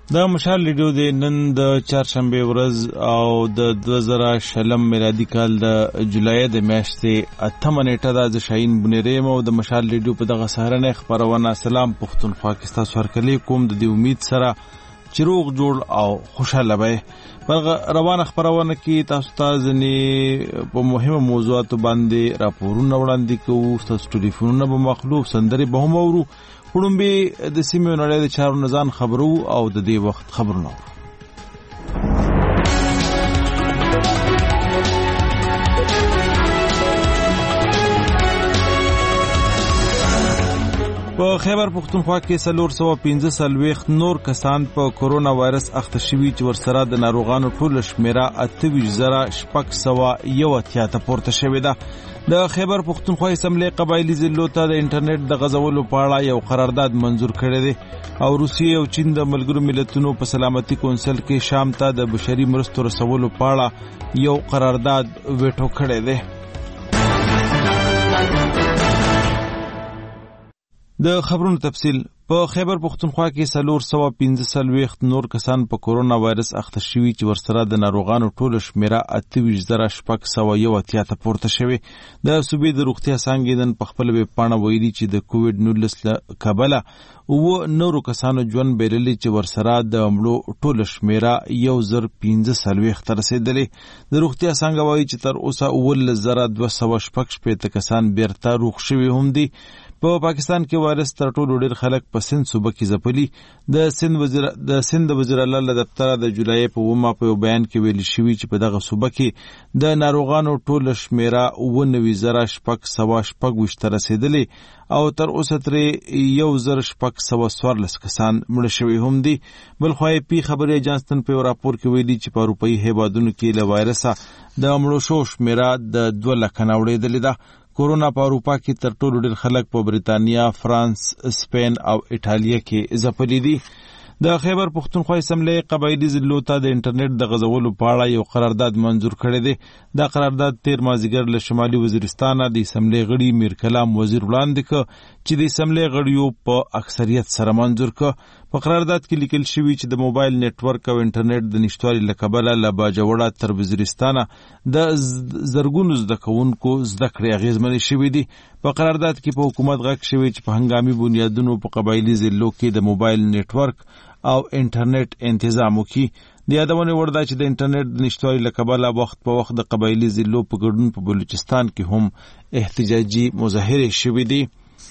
دا مشال ریډیو د نن د چهارشنبه ورځ او د 2020 میلادي کال د جولای د میاشتې 8 نیټه د شاهین بنيریم او د مشال ریډیو په دغه سهارنه خبرونه. سلام پښتونخوا کې تاسو هرکلی کوم د دې امید سره چې روغ جوړ او خوشاله وي. په روانه خبرونه کې تاسو ته ځنې په مهمه موضوعاتو باندې راپورونه وړاندې کوو. تاسو ټلیفونونه به مخلوف سندري به هم اورو. پړومبي د سیمې نړۍ د چارو نزان خبرو او د دې وخت خبرونه. په خیبر پختونخوا کې 415 نور کسان په کورونا وایرس اخته شوي چې ورسره د ناروغانو ټول شمیره 28,601 ته پورته شوې ده. د خیبر پختونخوا اسمبلی قبایلی ضلعو ته د انټرنیټ د غځولو په اړه یو قرارداد منظور کړی دی او روسیې او چین د ملګرو ملتونو په سلامتي کونسل کې شام ته د بشري مرستو رسولو په اړه یو قرارداد ویټو کړی دی. د خبرونو تفصیل. په خیبر پختونخوا کې 415 نور کسان په کورونا وایرس اخته شوي چې ورسره د ناروغانو ټول شمیره 28,601 ته پورته شوی. د صوبې د روغتیا څانګې نن په خپل ویب پاڼه ویلي چې د کووډ-19 له کبله نورو کسانو ژوند بایللي چې ورسره د مړو ټول شمیره 1,015 ته رسېدلې. د روغتیا څانګه وایي چې تر اوسه 19,216 کسان بیرته روغ شوي هم دي. په پاکستان کې وایرس تر ټولو ډېر خلک په سند صوبه کې ځپلي. د سند وزیر اعلی له دفتره د جولای په 9 په بیان کې ویل شوی چې په دغه صوبه کې د ناروغانو ټول شمیره 19,616 ته رسیدلې او تر اوسه ترې 1,614 کسان مړه شوي هم دي. بلخوا پی خبري اجانستن په راپور کې ویلي چې په اروپایي هیوادونو کې له وایرسه د مړو شو شمیره د 2 لک نه وړېدلې ده. کورونا په اروپا کې تر ټولو ډېر خلک په بریتانیا، فرانس، سپین او ایټالیا کې ځپلي دي. د خیبر پختونخوا اسمبلی قبایلی ضلعو ته د انټرنیټ د غځولو په اړه یو قرارداد منظور کړی دی. دا قرارداد 13 مازدیګر له شمالي وزیرستان د اسمبلی غړي میر کلام وزیر وړاندې کړ چې د اسمبلی غړیو په اکثریت سره منظور کړ. په قرارداد کې لیکل شوی چې د موبایل نتورک او انټرنیټ د نشټوالي له کبله له باجوړه تر وزیرستان د زرګونو زده کوونکو زده کړې اغیزمنې شوې دي. په قرارداد کې په حکومت غږ شوی چې په هنګامي بنیادونو په قبایلی ضلعو کې د موبایل نتورک او انټرنیټ تنظیم وکړي. د یادونه وړ ده چې د انټرنیټ د نشټوالي له کبله وخت په وخت د قبایلی ضلعو په ګډون په بلوچستان کې هم احتجاجي مظاهرې شوې دي.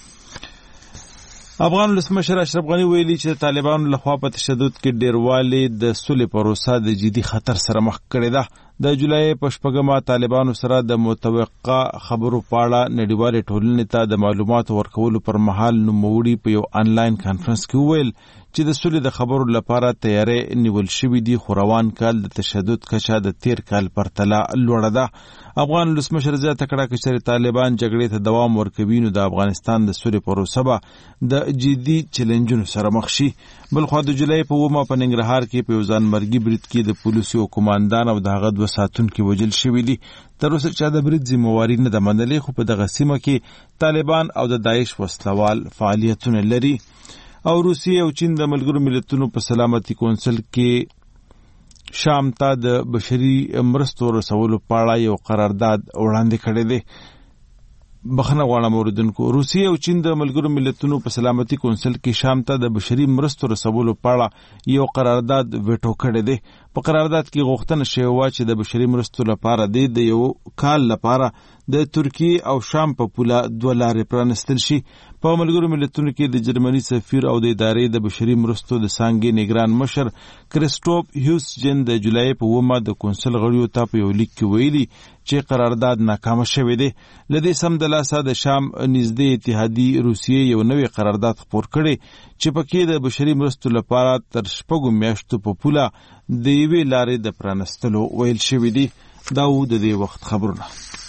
افغان ولسمشر اشرف غنی ویلي چې طالبانو لخوا په تشدد کې ډیروالی د صلح پروسه د جدي خطر سره مخ کړی ده. د جولای په 8 طالبانو سره د متوقع خبرو په اړه نړیوالې ټولنې ته د معلوماتو ورکولو پر مهال نوموړي په یو آنلاین کانفرنس کې وویل چې د صلح د خبرو لپاره تیاری نیول شوی دی خو روان کال د تشدد کچه د 13 کال پرتله لوړه ده. افغان ولسمشر زیاته کړه چې طالبان جګړې ته دوام ورکوي نو د افغانستان د صلح پروسه به د جدي چیلنجونو سره مخ شي. بلخوا د جولای په 9 په ننګرهار کې په ځانمرګي برید کې د پولیسو کمانډان او دغه 2 ساتونکو وژل شوي دي. تر اوسه چې د برید ذمہواری نه ده منلې خو په دغه سیمه کې طالبان او د داعش وسلوال فعالیتونه لري. او روسیې او چین د ملګرو ملتونو په سلامتي کونسل کې شام ته د بشري مرستو رسولو په اړه یو قرارداد وړاندې کړی دی. بخنه غواړم اوریدونکو. روسیې او چین د ملګرو ملتونو په سلامتي کونسل کې شام ته د بشري مرستو رسولو په اړه یو قرارداد ویټو کړی دی. په قرارداد کې غوښتنه شوې وه چې د بشري مرستو لپاره د یو کال لپاره د ترکیې او شام په پوله 2 لارې پرانستل شي. په ملګرو ملتونو کې د جرمني سفیر او د ادارې د بشري مرستو د څانګې نگران مشر کریسټوف هیوسجن د جولای په 9 د کونسل غړیو ته په یو لیک کې ویلي چې قرارداد ناکام شوی دی. لدې سم د لاسه د شام نږدې اتحادیې روسیې یو نوې قرارداد خپور کړي چې پکې د بشري مرستو لپاره تر 6 میاشتو په پوله د یوې لارې د پرانستلو ویل شوی دی. دا و د دې وخت خبرونه.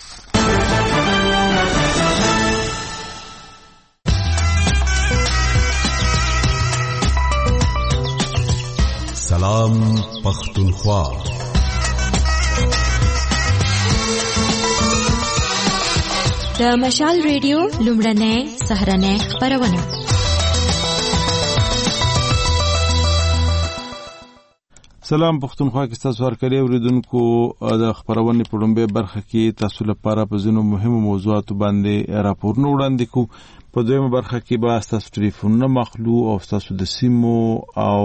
سلام پختونخوا. د مشال ریډیو لومړنۍ سهارنۍ خبرونه. سلام پښتونخوا کې تاسو ورکړی اوریدونکو د خبرونې په لومړۍ برخه کې تاسو لپاره په ځینو مهمو موضوعاتو باندې راپورونه وړاندې کوو. په دویمه برخه کې به تاسو ټلیفونونه مخلو او تاسو د سیمو او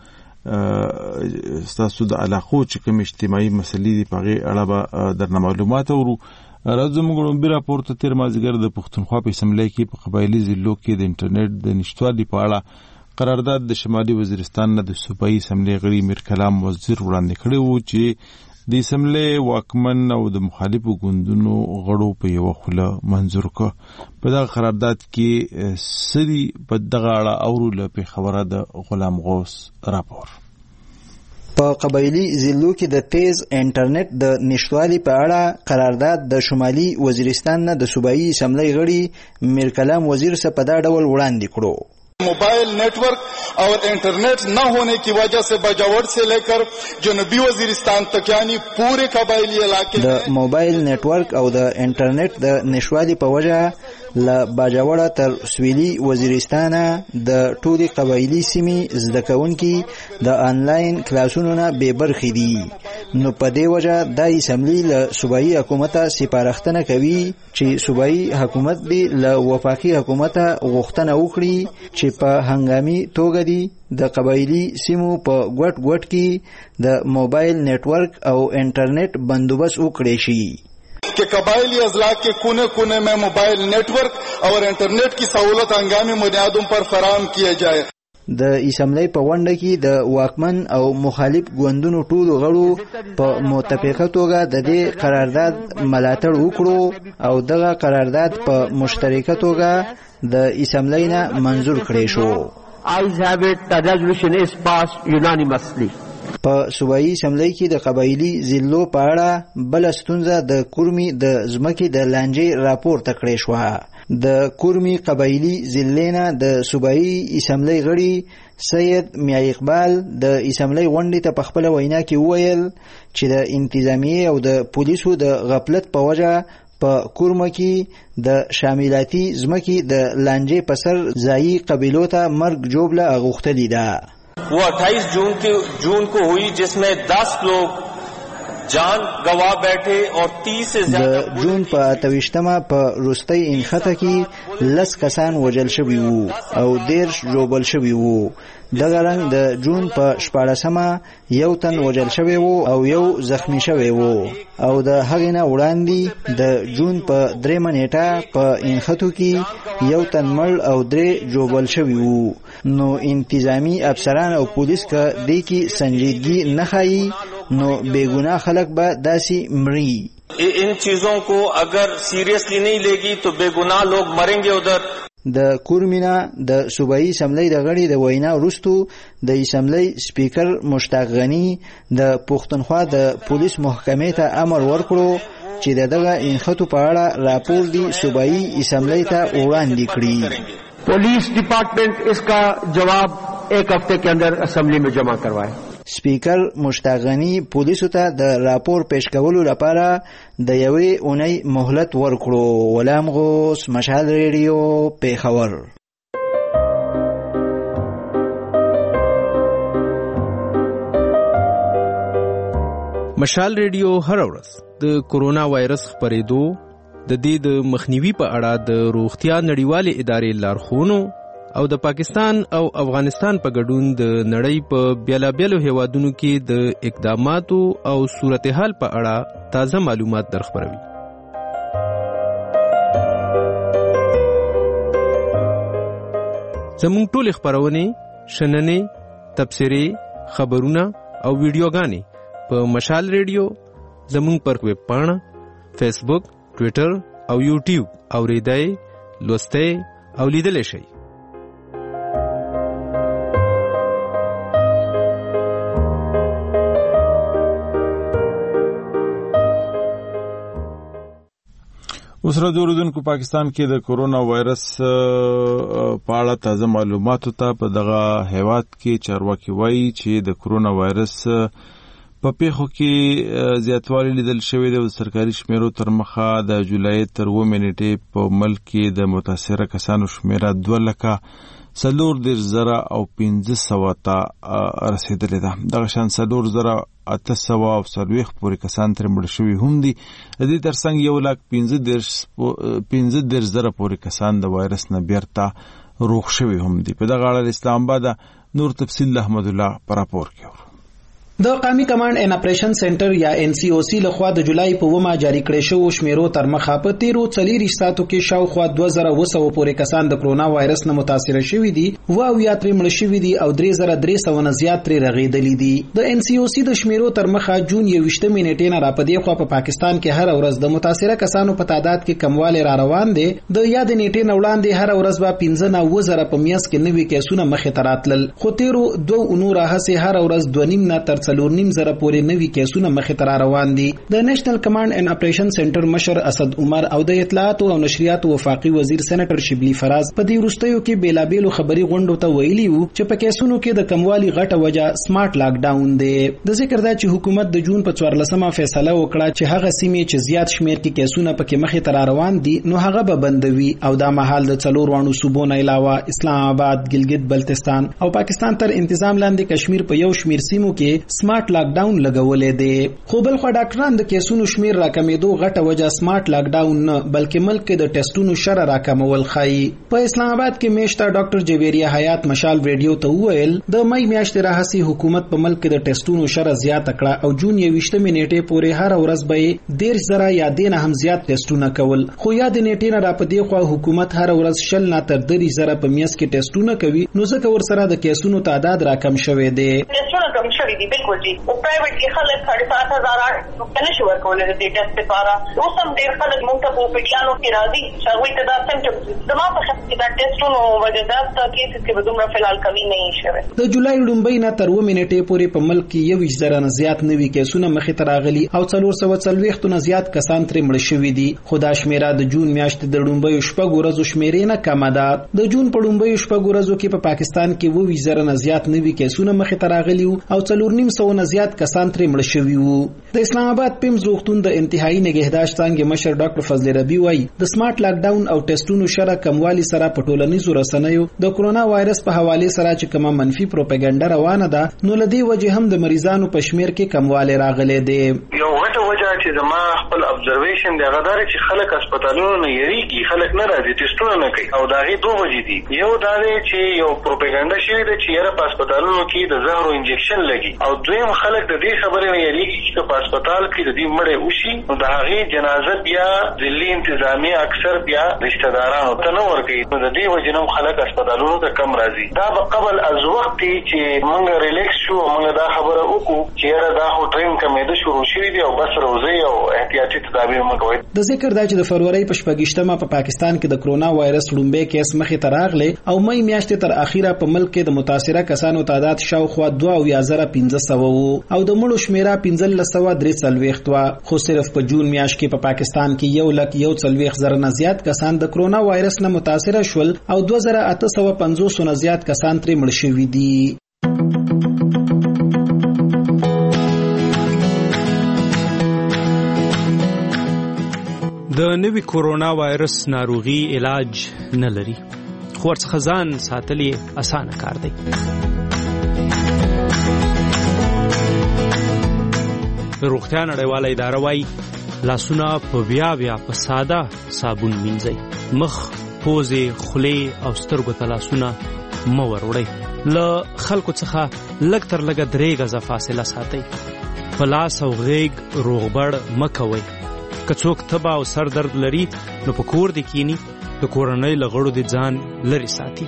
تاسو د علاقو چې کوم اجتماعي مسلې دي په اړه به درنه معلومات اورو. راځو موږ لومړی راپور ته تیر مازدیګر د پښتونخوا په اسمبلی کې په قبایلي ضلعو کې د انټرنیټ د نشتوالي په اړه قرارداد د شمالي وزیرستان نه د صوبایي اسمبلی غړي میر کلام وزیر وړاندې کړی وو چې د اسمبلی واکمن او د مخالفو ګوندونو غړو په یو خوله منظور کړ. په دغه قرارداد کې سری په دغه اړه اورو له خبره د غلام غوث راپور. په قبایلی ضلعو کې د تیز انټرنیټ د نشټوالي په اړه قرارداد د شمالي وزیرستان نه د صوبایي اسمبلی غړي میر کلام وزیر سے په دا ډول وړاندې کړو. Mobile network और इंटरनेट न होने की वजह से बाजावर से लेकर जनूबी वजीरिस्तान तक यानी पूरे कबायली इलाके د موبایل नेटवर्क او د انټرنیټ د نشوالي په وجه ل باجوړه تر سویلي وزیرستان د ټولي قبایلی سیمې زده کوونکي د انلاین کلاسونو نه بې برخې دي. نو په دې وجه د اسمبلی له صوبایي حکومت سپارښتنه کوي چې صوبایي حکومت دی له وفاقي حکومت غوښتنه وکړي چې په هنګامي توګه دی د قبایلی سیمو په ګوټ کې د موبایل नेटवर्क او انټرنیټ بندوبست وکړي شي कि कबायली अजला के कोने कोने में मोबाइल नेटवर्क और इंटरनेट की सहूलत हंगामी बुनियादों पर फराहम किया जाए. د اسمبلی په ونډه کې د واکمن او مخالف ګوندونو ټولو غړو په متفقه توګه د دې قرارداد ملاتړ وکړو او دغه قرارداد په مشترکه توګه د اسمبلی نه منظور کړی شو. I have it the resolution is passed unanimously. په صوبایي اسمبلی کې د قبایلی ضلعو په اړه بل ستونزه د کورمي د ځمکې د لانجې راپور تکړه شو. د کورمي قبایلی ضلع د صوبایي اسمبلی غړي سید میا اقبال د اسمبلی غونډې ته په خپل وینا کې وویل چې د انتظامیه او د پولیسو د غفلت په وجه په کورمه کې د شاملاتي ځمکې د لانجې په سر ځایي قبیلو ته مرګ جوړه غوښتلې ده. वो 28 जून को हुई जिसमें 10 लोग जान गवा बैठे और 30 से ज्यादा د جون په 28مه په روستۍ انخته کې 10 کسان وژل شوي وو او 10 ژوبل شوي وو. دغه رنګ د جون په 14مه یو تن وژل شوی وو او یو زخمی شوی وو او د هغې نه وړاندې د جون په 3مه نیټه په انختو کې یو تن مړ او 3 ژوبل شوي وو. نو انتظامی افسران او پولیس که دې کې سنجیدګي نه ښایي نو बेगुनाह खलक बा दासी मरी. इन चीजों को अगर सीरियसली नहीं लेगी तो बेगुनाह लोग मरेंगे उधर. د کورمینا د صوبایي اسمبلی د غړي د وینا وروستو د اسمبلی سپیکر مشتاق غنی د پښتونخوا د پولیس محکمې ته امر ورکړو چې دغه انخته په اړه راپور دی صوبایي اسمبلی ته وړاندې کړي. पुलिस डिपार्टमेंट इसका जवाब एक हफ्ते के अंदर असेंबली में जमा करवाए. سپیکر مشتاق غنی پولیسو ته د راپور پیش کولو لپاره د یوې اونۍ مهلت ورکړو. غلام غوث، مشال ریډیو، پیښور. مشال ریډیو هر ورځ د کورونا وایرس خپرېدو د دې د مخنیوي په اړه د روغتیا نړیوالې ادارې لارښوونو او د پاکستان او افغانستان په ګډون د نړۍ په بیلابیلو هیوادونو کې د اقداماتو او صورتحال په اړه تازه معلومات درخبروي. زموږ ټول خبرونه، شننې، تبصرې، خبرونه او ویډیوګانې په مشال ریډیو زموږ پر ویب پاڼه، فیسبوک، ټویټر او یوټیوب اوریدای، لوستای او لیدلای شئ. اوس را دوردونکو پاکستان کې د کورونا وایرس په اړه تازه معلوماتو ته په دغه هیواد کې چارواکي وایي چې د کورونا وایرس په پیښو کې زیاتوالی لیدل شوی دی. د سرکاري شمیرو تر مخه د جولای تر 2 نیټې په ملک کې د متاثره کسانو شمیره 2,00,000 4,000 او 500 ته رسیدلې ده. دغه شان 4,840 پورې کسان ترې مړه شوي هم دي. د دې ترڅنګ 1,15,000 پورې کسان د وایرس نه بیرته روغ شوي هم دي. په دغه اړه اسلام آباد نور تفصیل احمد الله پر راپور کوي. د قومي کمانډ ان اپریشن سنټر یا NCOC لخوا د جولای په 9 جاری کړی شو شمیرو تر مخه په 13 ساعتو کې شاوخوا 2,200 پورې کسان د کرونا وایرس نه متاثر شوي دي او یا ترې مړ شوي دي او 3,300 نه زیات ترې رغېدلي دي. د NCOC د شمیرو تر مخه جون 20 نیټې نه راپدې خو په پاکستان کې هر ورځ د متاثر کسانو په تعداد کې کموالی را روان دي. د یاد نیټې نه وړاندې هر ورځ به 15,000 په میاشت کې نوي کیسونه مخې ته راتلل، خو تیرو 2 اونو راهسې هر ورځ 2.5 نه تر 4,500 پورې نوي کیسونه مخې ته روان دي. د نېشنل کمانډ ان اپریشن سنټر مشر اسد عمر او د اطلاعات او نشریات وفاقي وزیر سېنیټر شبلی فراز په دې وروستیو کې بیلابېلو خبري غونډو ته ویلي وو چې په کیسونو کې د کموالي غټه وجه سمارټ لاک ډاون دی. د ذکر دا چې حکومت د جون په 14مه فیصله وکړه چې هغه سیمې چې زیات شمیر کې کیسونه پکې مخې ته روان دي نو هغه به بندوي او دا مهال د 4 وانو صوبو نه علاوه اسلام آباد، ګلګت بلتستان او پاکستان تر انتظام لاندې کشمیر په یو شمیر سیمو کې سمارټ لاک ډاون لګولې دي. خو بل خو ډاکټران د کیسونو شمیر راکمېدو غټه وجه سمارټ لاک ډاون نه بلکې ملک کې د ټیسټونو شره راکمول خایي. په اسلام آباد کې میشته ډاکټر جویریه حیات مشال ریډیو ته وویل د مې میاشتې راهسي حکومت په ملک کې د ټیسټونو شره زیات کړه او جون 20 نیټې پورې هر ورځ به 1,000 یا دینه هم زیات ټیسټونه کول. خو یاد نیټې نه راپدې خو حکومت هر ورځ 0 نه تر 3,000 په میاشت کې ټیسټونه کوي نو ځکه ورسره د کیسونو تعداد راکم شوی دی. ټیسټونه کم شوی دي بالکل جی. او پرایویټ کې خلک 7,500 نشي ورکولای د ټیسټ لپاره. اوس هم ډېر خلک مونږ ته په پیډیانو کې راځي چې هغوی ته دا سمټمز زما په خیال کې دا ټیسټونو وجه دا کیسز کې به دومره فلحال کمی نه شوی. د جولای لومبۍ نه تر 9 نیټې پورې په ملک کې 21,000 نه زیات نوي کیسونه مخې ته راغلي او 440 نه زیات کسان ترې مړه شوي دي. خو دا شمیره د جون میاشتې د لومبۍ شپږ ورځو شمیرې نه کمه ده. د جون په لومبۍ شپږ ورځو کې په پاکستان کې 20,000 نه زیات نوي کیسونه مخې ته راغلي او 4,900 نه زیات کسان ترې مړه شوي وو. د اسلام آباد پیمز روغتون د انتهایی نگهداشت څنګه مشر ډاکټر فضل ربی وایي د سمارټ لاک ډاون او ټیسټونو شره کموالی سره په ټولنیزو رسنیو د کرونا وایرس په حواله سره چې کومه منفي پروپاګاندا روانه ده نو لدی وجه هم د مریضانو په شمیر کې کموالی راغلی دی. یو غټه وجه چې زما خپل ابزرویشن دی هغه دا چې خلک هسپتالونو نه یریږي، خلک نه راځي ټیسټونه نه کوي او دا غي دوه وجې دي. یو دا دی چې یو پروپاګاندا شوی دی چې یاره په هسپتالونو کې د زهرو انجکشن لګي او دویم خلک د دې خبرې نه یریږي چې په هسپتال کې د دې مړې وشي نو د هغې جنازه بیا ځلي انتظامیه اکثر بیا رشتہ دارانو ته نه ورکوي نو د دې وجې نه خلک هسپتالونو ته کم راځي. دا به قبل از وخت چې موږ ریلیکس شو موږ دا خبره وکړو چې یاره دا خو ټرین کمېده شروع شوي دي او بس روزئ او احتیاطي تدابیر مه کوئ. د ذکر دا چې د فروری په 28مه په پاکستان کې د کرونا وایرس لومبۍ کیس مخې ته راغلی او مې میاشتې تر اخیره په ملک کې د متاثره کسانو تعداد شاوخوا 2,500 وو او د مړو شمیره 1,543 وه. خو صرف په جون میاشت کې په پاکستان کې 1,41,000 نه زیات کسان د کرونا وایرس نه متاثره شول او 2,850 نه زیات کسان ترې مړ شوي دي. د نوي کرونا وایرس ناروغي علاج نه لري خو ورڅخه ځان ساتل یې اسانه کار دی. روغتیا نړیواله اداره وایي لاسونه په بیا په ساده صابون مینځئ. مخ، پوزې، خولې او سترګو ته لاسونه مه وروړئ. له خلکو څخه لږ تر لږه 3 غزه فاصله ساتئ. په لاس او غیږ روغبړ مه کوئ. که څوک تبه او سر درد لري نو په کور دې کینی د کورنۍ له غړو دې ځان لرې ساتي.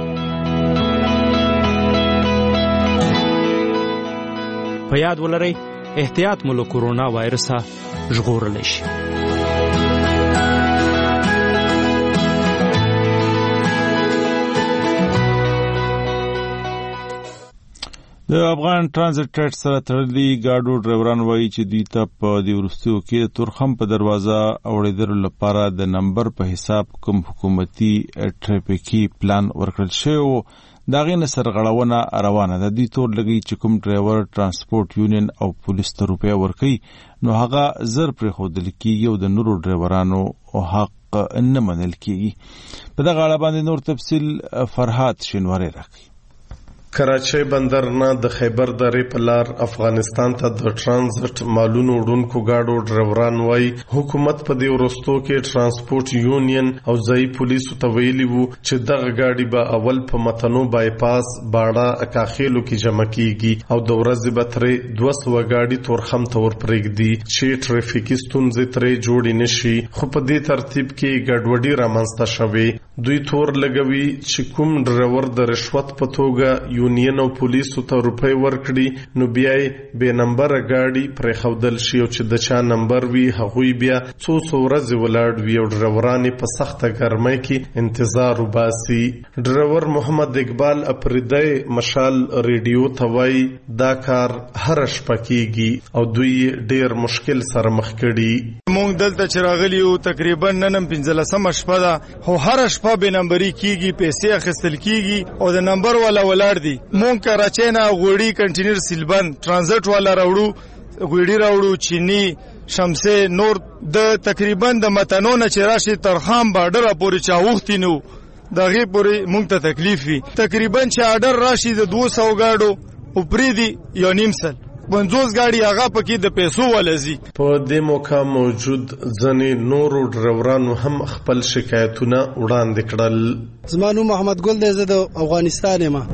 په یاد ولرئ احتیاط مو له کرونا وایرسه ژغورلی شي. د افغان ټرانزیټ ټریډ سره تړلي ګاډو ډرایوران وایي چې دوی ته په دې وروستیو کې د تورخم په دروازه اوړېدلو لپاره د نمبر په حساب کوم حکومتي ټریفیکي پلان ورکړل شوی و د هغې نه سرغړونه روانه ده. دوی تور لګوي چې کوم ډرایور ترانسپورټ یونین او پولیس ته روپۍ ورکوي نو هغه زر پرېښودل کېږي او د نورو ډرایورانو حق نه منل کیږي. په دغه اړه باندې نور تفصیل فرهاد شینواری راکړي. کراچۍ بندر نه د خیبر درې په لار افغانستان ته د ترانزیت مالونو وړونکو گاډو ډرایوران وایي حکومت په دې وروستو کې ترانسپورت یونین او ځایي پولیسو ته ویلي وو چې دغه گاډي به اول په متنو بایپاس باړه اکاخیلو کې جمع کیږي او د ورځې به ترې 200 گاډي تورخم ته ورپرېږدي چې ټریفیکي ستونزې ترې جوړې نشي. خو په دې ترتیب کې ګډوډي رامنځته شوې. دوی تور لګوي چې کوم ډرایور د رشوت په توګه یونین او پولیسو ته روپۍ ورکړي نو بیا یې بې نمبره ګاډي پرېښودل شي او چې د چا نمبر وي هغوی بیا څو ورځې ولاړ وي او ډرایوران یې په سخته ګرمۍ کې انتظار وباسي. ډرایور محمد اقبال اپریدی مشال ریډیو ته وایي دا کار هره شپه کیږي او دوی ډیر مشکل سره مخ کړي. مونږ دلته چې راغلي یو تقریبا نن 15 شپه ده خو هره شپه به نمبري کیږي پیسې اخیستل کیږي او د نمبر والا ولاړ دي. مونږ کراچۍ نه غوړي کنټینر سیلبن ترانزیت والا راوړو غوړي راوړو چینی شمسه نور د تقریبا د متنو نه چې راشي ترخام بارډر پورې چاوختي نو دغه پورې مونږ ته تکلیف وي. تقریبا چې آرډر راشي د 200 گاډو او پریدي یو نیمسل 50 گاډي هغه پکې د پیسو ولزي. په دې موقع موجود ځنې نورو ډرایورانو هم خپل شکایتونه وړاندې کړل. زما نوم محمد ګل دی، زه د افغانستان یم.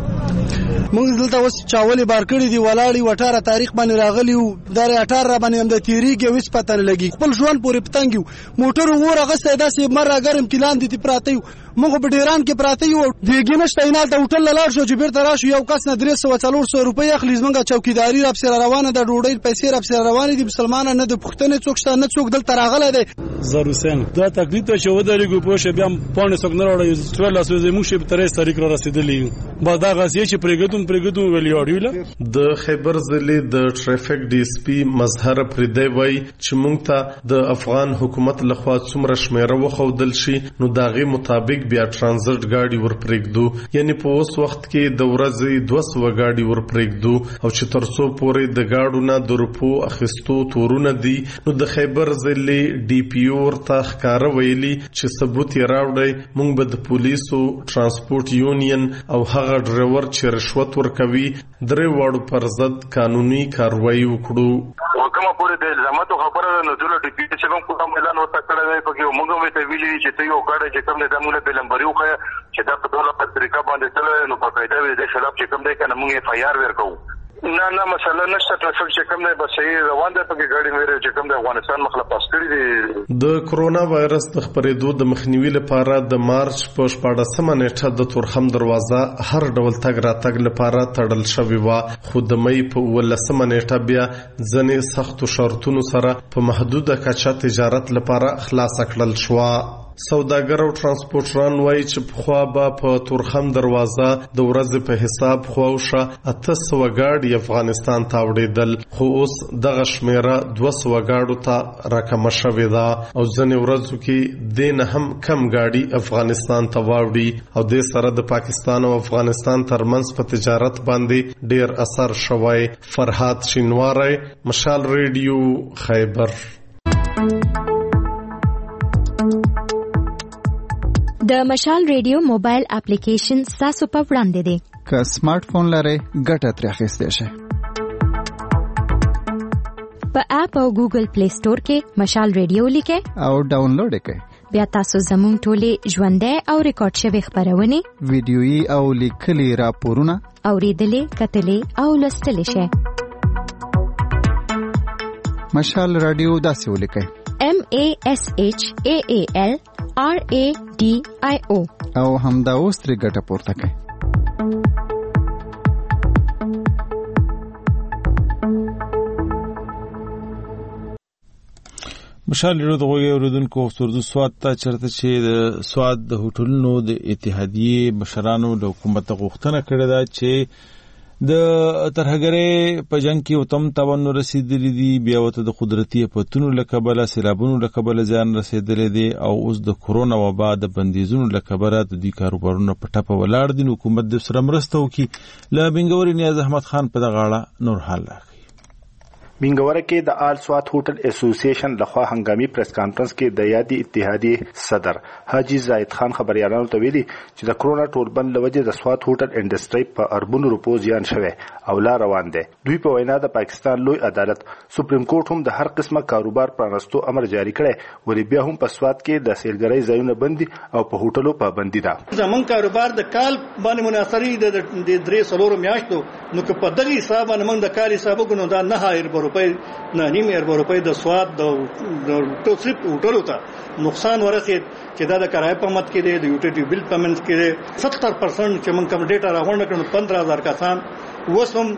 موږ دلته اوس چاولې بار کړي دي ولاړی وټاره تاریخ باندې راغلی وو د 18 باندې هم د تیریږي وس پته نه لګي خپل ژوند پورې پتنګ موټر وره غسه داسې مره ګرم کلان دي پراته یو موږ په ډیران کې پراته یو دیګینه شتینال د هوټل لاړ شو چې بیرته راشو یو کس نه 300 روپۍ اخلي زمونږه چوکیداری را سره روانه د ډوډۍ پیسې را سره روانه دي مسلمانانه نه د پښتنې څوک شته نه څوک دلته راغله دي. زر حسین دا تکلیف ته شو درېګو پوښه بیا پونه څوک نه راوړی ټول لاسو زموږ په 30 تاریخ را رسیدلې با دا غسی چې پرېګدون ویلیاړیله. د خیبر ضلع د ټریفیک ډي اس پی مظهر پردی وای چې مونږ ته د افغان حکومت لخوا څومره شمیره وخودل شي نو داغه مطابق بیا ترانزیت گاډي ورپرېږدو یعنی په اوس وخت کې د ورځې 200 گاډي ورپرېږدو او چې ترڅو پورې د گاډو نه د روپو اخیستو تورونه دي نو د خیبر ضلع ډي پی او ورته ښکاره ویلي چې ثبوت یې راوړی مونږ به د پولیسو ترانسپورت یونین او هغه ډرایور چې رشوت ورکوي درې واړو پر ضد قانوني کاروایی وکړو. کومه پورې د الزاماتو خبره نه جوړه ډي پی چې کوم اعلان ورته کړی دی پکې موږ هم ته ویلي چې ته یو ګاډی چې کوم د دمونه په لمبري وخه چې دا په ډول په طریقه باندې تل نو په قاعده وي د خلاف چې کوم دی کنه موږ اف آی آر ورکو. نه مثلا نشته ټرافیک چې کوم دی بس یې روان دی پکې ګاډي مېره چې کوم د افغانستان مخله پاس کړی دی. د کرونا وایرس د خپرېدو د مخنیوي لپاره د مارچ په 14مه نیټه د تورخم دروازه هر ډول تګ راتګ لپاره تړل شوې وه خو د مې په 18مه نیټه بیا ځنې سختو شرطونو سره په محدوده کچه تجارت لپاره خلاص کړل شوه. سوداګر او ترانسپورټران وایي چې پخوا به په تورخم دروازه د ورځې په حساب خواوشه 800 گاډي افغانستان ته وړېدل خو اوس دغه شمیره 200 گاډو ته راکمه شوې ده او ځینې ورځو کې دې نه هم کم گاډي افغانستان ته واوړي او دې سره د پاکستان او افغانستان ترمنځ په تجارت باندې ډیر اثر شوی. فرهاد شینواری، مشال ریډیو، خیبر. د مشال ریډیو موبایل اپلیکیشن تاسو په وړاندې دی. که سمارټ فون لرئ ګټه ترې اخیستی شئ. په اپ او ګوګل پلی سٹور کې مشال ریډیو لیکئ او ډاونلوډ یې کړئ. بیا تاسو زموږ ټولې ژوندۍ او ریکارډ شوې خپرونې ویډیويي او لیکلي راپورونه اورېدلې کتلې او لوستلی شئ. مشال رادیو داسې ولیکئ MASHAAL RADIO او همدا اوس ترې ګټه پورته کړئ. مشال ریډیو د غوږی اوریدونکو سردو سواد ته چرته چې د سواد د هوټلونو د اتحادیې مشرانو د حکومت غوښتنه کړې ده چې د ترهګرۍ په جنگ کې وتم تاوان رسیدلی دی بیا وته د قدرتي اپتونو له کبله سیلابونو له کبله ځان رسیدلی دی او اوس د کورونا وبا د بندیزونو له کبله د دې کاروبارونو په ټپه ولاړ دي. حکومت د سره مرسته وکړي. له بنګوري نیاز احمد خان په دغه اړه نور حال راکړي. منګوره کې د آل سوات هوټل اسوسییشن لخوا هنګامي پریس کانفرنس کې د یادي اتحادیې صدر حاجی زاید خان خبريالانو ته ویلي چې د کرونا ټولبند لوجه د سوات هوټل انډستری په اربونو روپو زیان شوه او لا روان دي. دوی په وینا د پاکستان لوی عدالت سپریم کورټ هم د هر قسمه کاروبار پرانستو امر جاری کړي، ولې بیا هم په سوات کې د سیلګرۍ ځایونه بندي او په هوټلو پابندي ده. زمون کاروبار د کال باندې مناصري د 3 میاشتو نو که په دغه حساب باندې موږ د کال حساب وګڼو دا 9 روپۍ نه نیم روپۍ د سواد د ټوسپ هوټلو ته نقصان ورسید چې دا د کرایه په مت کې د یوټیلیټي بل پیمنټ کې 70% چې موږ کوم ډیټا راغونډ کړو 15000 کسان وسم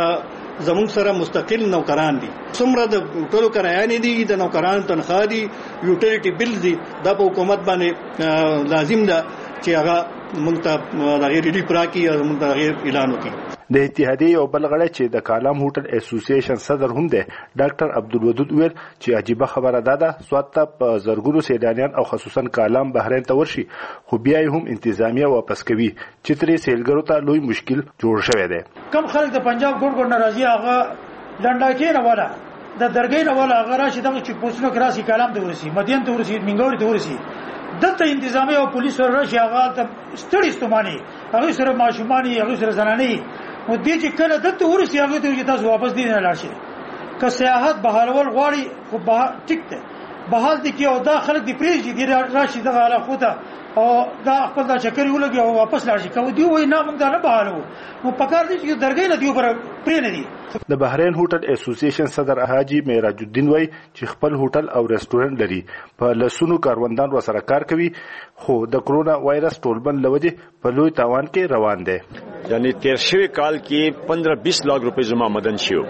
زمون سره مستقل نوکران دي. څومره د هوټلو کرایه دي د نوکران تنخواه دي یوټیلیټي بل دي دا په حکومت باندې لازم ده چې هغه موږ ته د غیر ریلیف راکړي او موږ ته غیر اعلان وکړي. د اتحادیې او بلغړی چې د کالام هوټل اسوسییشن صدر هم دی ډاکټر عبدالودود ویل چې عجیبه خبره ده سوات ته په زرګونو سیلانیان او خصوصا کالام بحرین ته ورشي خو بیا هم انتظامیه واپس کوي چې ترې سیلګرو ته لوی مشکل جوړ شوی دی. کم خلک د پنجاب ګوند ناراضي هغه لنډاکې نه ولا د درګې نه ولا هغه راشي دغه چې پوسټونو کراسي کالام ته ورسي مدین ته ورسي منګوري ته ورسي دلته انتظامی او پولیس ورشي هغه ته ستړي ستوماني هغه سره ماشوماني هغه سره زناني و دې چې کله دلته ورسي هغه ته چې تاسو واپس دي نه لاړ شي که سیاحت بهالول غواړي خو به ټیک ده بهال دي کې او دا خلک دی پریږي دي راشي دغه علاقه ته او دا خپل دا چکر ولګي او واپس لاړ شي کوي دی وای نه موږ دا نه بهالو نو پکار دي چې درګې نه دی پر پرې نه دي. د بحرین هوټل اسوسییشن صدر حاجی معراج الدین وای چې خپل هوټل او ریسټورانټ لري په لسونو کاروندان ورسره کار کوي خو د کرونا وایرس ټولبند لوجه په لوی تاوان کې روان دي. یعنی 13 کال کې 15-20 लाख रुपए जमा मदन شو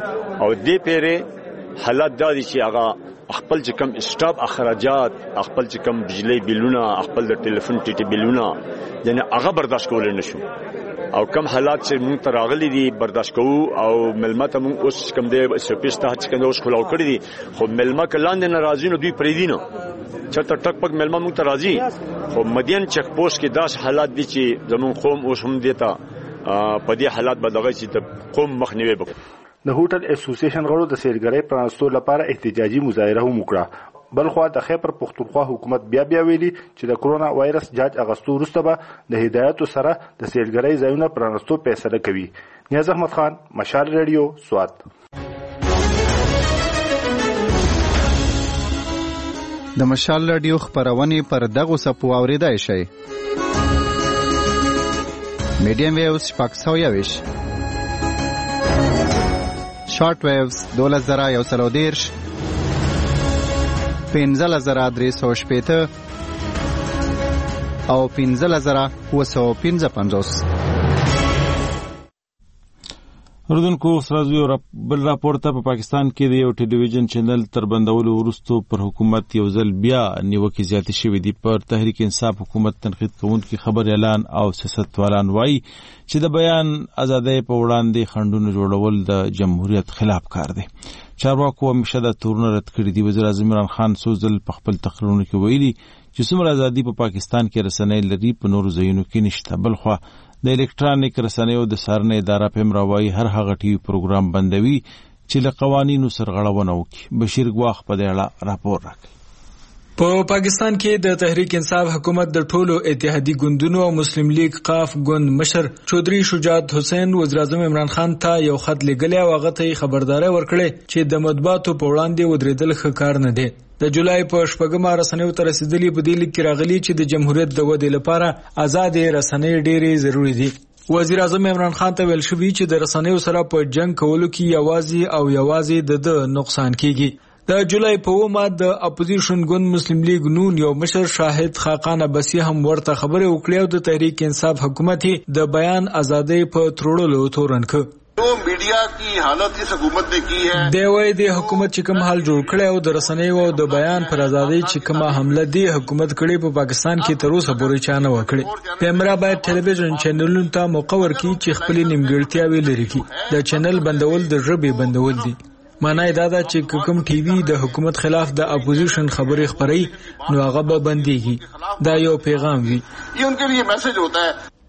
او دې پیره حالات دا دي چې هغه خپل چې کم اسټاپ اخراجات خپل چې کم بجلی بلونه خپل د ټلیفون ټي بلونه یعنی هغه برداشت کول نه شو او کم حالات چې موږ ته راغلي دي برداشت کوو او ملمته موږ اوس کم دی سپیسته چې کنده اوس خلاو کړی دي خو ملمه کلاندې ناراضي نو دوی پرې دي نه چرته ټک پک ملمه موږ ته راځي خو مدین چک پوسټ کې داس حالات دي چې زمون قوم اوس هم دیتا په دې حالات بدغه چې د قوم مخنیوي وکړي. د هوټل اسوسییشن غړو د سیلګرۍ پرانستو لپاره احتجاجي مظاهره هم وکړه. بلخوا د خیبر پختونخوا حکومت بیا ویلي چې د کرونا وایرس جاج اغستو وروسته به د هدایتو سره د سیلګرۍ ځایونو پرانستو فیصله کوي. نیاز احمد خان، مشال ریډیو، سوات. د مشال ریډیو خبرونه پر دغه سپو اوریدای شي. میډیم ویوز پاکستاویش شارٹ ویوز 2113 15350 او 15955. اردوونکو سرازوی بل راپور ته په پاکستان کې د یو ټلویزیون چینل تر بندولو وروسته پر حکومت یو ځل بیا نیوکې زیاتې شوې دي. پر تحریک انصاف حکومت تنقید کوونکي خبر اعلان او سیاستوالان وایي چې د بیان ازادۍ په وړاندې خنډونه جوړول د جمهوریت خلاف کار دی. چارواکو همیشه دا تورونه رد کړي دي. وزیر اعظم عمران خان څو ځل په خپل تقریرونو کې ویلي چې څومره ازادي په پاکستان کې رسنۍ لري په نورو ځایونو کې نشته. بلخوا د الکترونیک رسنیو د څارنې اداره په امراوي هر هغه ټي وي پروګرام بندوي چې له قوانینو سرغړونه وکړي. بشیر ګواخ په دې اړه راپور راکړي. په پاکستان کې د تحریک انصاف حکومت د ټولو اتحادی ګوندونو او مسلم لیگ قاف ګوند مشر چودري شجاعت حسین وزیر اعظم عمران خان ته یو خط لګلی او هغه ته خبرداري ورکړي چې د مطبوعاتو په وړاندې ودرېدل ښه کار نه دی. د جولای په 8 رسنیو ته رسیدلي په دې لیک کې راغلي چې د جمهوریت د ودې لپاره آزاد رسنۍ ډېرې ضروری دي. وزیر اعظم عمران خان ته ویل شوی چې د رسنیو سره په جنگ کولو کې یوازې د نقصان کیږي. د جولای په 9 د اپوزیشن ګوند مسلم لیگ نون یو مشر شاهد خاقان عباسی هم ورته خبره وکړه او د تحریک انصاف حکومت د بیان ازادۍ په تروړلو تورن ک جو میډیا کی حالت اس حکومت نے کی ہے دی وای د حکومت چې کوم حال جوړ کړي او د رسنیو او د بیان پر ازادۍ چې کومه حمله دی حکومت کړي په پاکستان کې تر اوسه پورې چانه وکړي. پیمرا باید ټلویزیون چینلونو ته موقع ورکړي چې خپل نیمګړتیاوې لري کړي. د چینل بندول د ژبې بندول دي. معنی دا ده چې کوم ټي وي د حکومت خلاف د اپوزیشن خبرې خبري نو هغه به بنديږي. دا یو پیغام وي. یہ ان کے لیے میسج ہوتا ہے.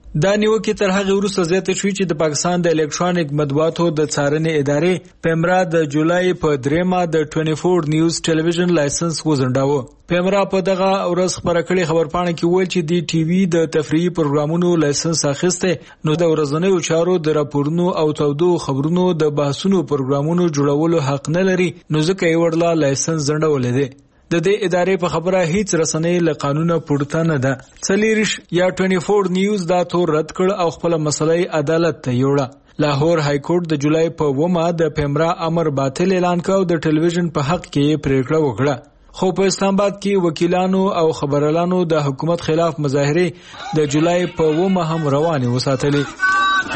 دا نیوکه تر هغه وروسته زیاته شوې چې د پاکستان د الکترونیک مطبوعاتو د څارنې ادارې پیمرا د جولای په 3 د 24 نیوز ټلویزیون لایسنس وزنداوه. پیمرا په دغه ورځ خبره کړې خبرپاڼه کې ویل چې د ټي وي د تفریحي پروګرامونو لایسنس اخیسته نو د ورځنیو چارو د راپورونو او تودو خبرونو د بحثونو پروګرامونو جوړولو حق نه لري نو ځکه یې ورلا لایسنس ځنډولې دی. د دې ادارې په خبره هیڅ رسنۍ له قانونه پورته نه ده. څلیریش یا 24 نیوز دا تور رد کړ او خپل مسلې عدالت ته یوړه. لاهور های کورټ د جولای په 9 د پیمرا امر باطل اعلان کړ او د ټلویزیون په حق کې پریکړه وکړه. خو په اسلام آباد کې وکیلانو او خبريالانو د حکومت خلاف مظاهره د جولای په 9 هم روانه وساتلې.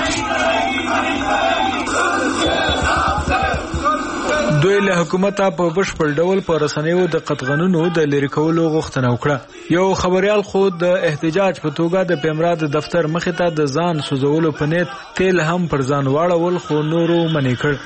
دوی له حکومته په بشپړ ډول په رسنیو د قطغنونو د لری کولو غوښتنه وکړه. یو خبريال خو د احتجاج په توګه د پیمرا د دفتر مخې ته د ځان سوزولو په نیت تیل هم پر ځان واړول خو نورو منې کړ.